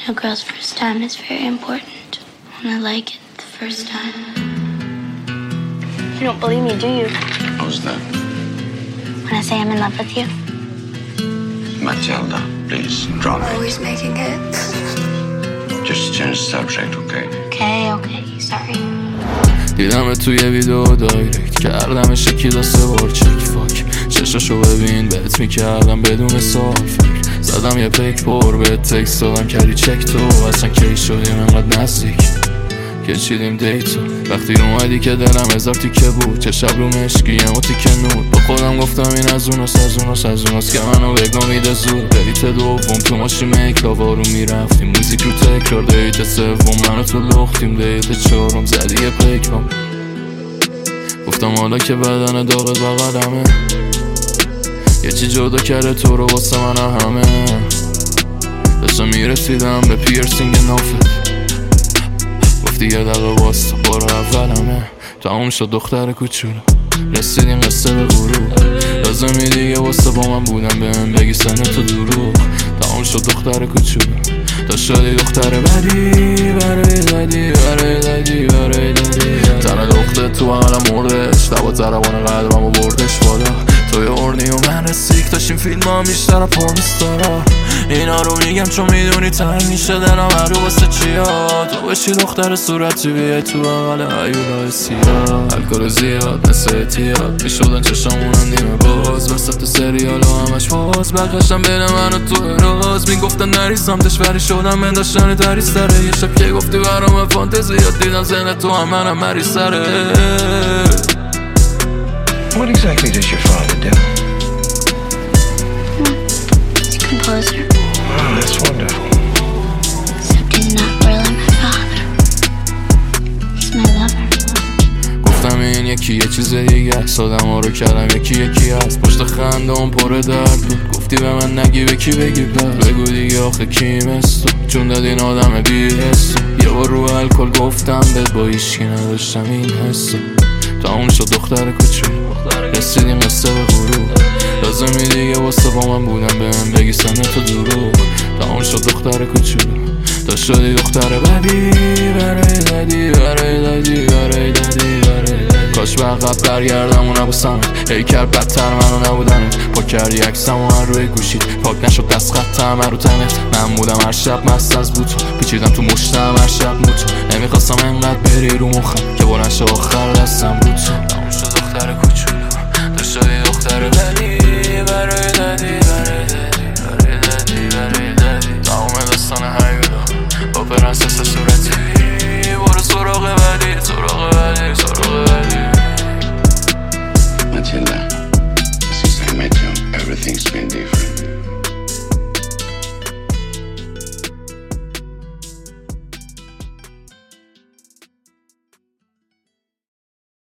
A girl's first time is very important. And I like it the first time. You don't believe me, do you? How's that? When I say I'm in love with you? Matilda, please, drop it. Always making hits. Just change the subject, okay? Okay, sorry. دیدم توی ویدیو دایرکت کردم شکی داسته بار چک فاک چشاشو ببین بهت میکردم بدون سوال فکر زدم یه پیک پر بهت تکست دادم کردی چک تو اصلا کی شدیم انقدر نزدیک که چیدیم دیتو وقتی اومدی که دلم هزار تیکه بود چه شب رو مشکی یه تیکه نود با خودم گفتم این از اوناست که منو بگم میده زود ریت دوم تو ماشین میکلا وارو میرفتیم موزیک رو تکرار دیت سوم منو تو لختیم دیت چهارم زدی یه پیکام گفتم حالا که بدن داغت بغلمه یه چی جدا کرده تو رو واسه من همه داشتم میرسیدم به پیرسینگ نافت گفتی یه دقیقه واسه بار اولمه تموم شد دختر کوچولو رسیدیم قصه به غروب لازمی دیگه واسه با من بودم بهم بگی سن تو دروغ تموم شد دختر کوچولو تا شدی دختر بدی برای دادی تنه دختر تو حالم مردش دوا زربان قدرمو بردش بالا توی اردی و من رسیک داشتیم فیلم ها بیشتر پارمیستارا اینا رو میگم چون میدونی تنگ میشه دلم هرو واسه چیا تو بشی دختر صورتی بیای تو بغل هیولای سیاه الکل زیاد مثل اعتیاد میشدن چشامونم نیمه باز وسط تو سریال و همش باز بقشم بین من و تو راز میگفتن نریزم دشوری شدم من داشتن دریز داره یه شب که گفتی برام فانتزیات دیدم زن تو هم منم مریض سره. What exactly does your father do? He's a composer. Oh, that's wonderful. Except he's not really my father. He's my lover. گفتم این یکی یه چیز دیگه است آدم ها رو کردم یکی هست پشت خنده اون پر درد بود گفتی به من نگی به کی بگی پس بگو دیگه آخه کیم است تو چون داد این آدم بی حس یه بار رو الکل گفتم بهت با هیچکی نداشتم این حسو تموم شد دختر کوچولو رسیدیم قصه به غروب لازمی دیگه واسه با من بودم بهم بگی سن تو دروغ تموم شد دختر کوچولو تا شدی دختر بدی برای دادی کاش به عقب برگردم و نبوسم هی کرد بدتر منو نبودنه پاک کردی عکسم و هر روی گوشید پاک نشد دست خطم رو تنت من بودم هر شب مست از بوتو پیچیدم تو مشتم هر شب موتو نمیخواستم انقدر بری رو مخم که بلند شد آخر دستم رو تو تموم شد دختر کوچولو تو شدی دختر بدی برای دادی تمام داستان هیولا با پرنسس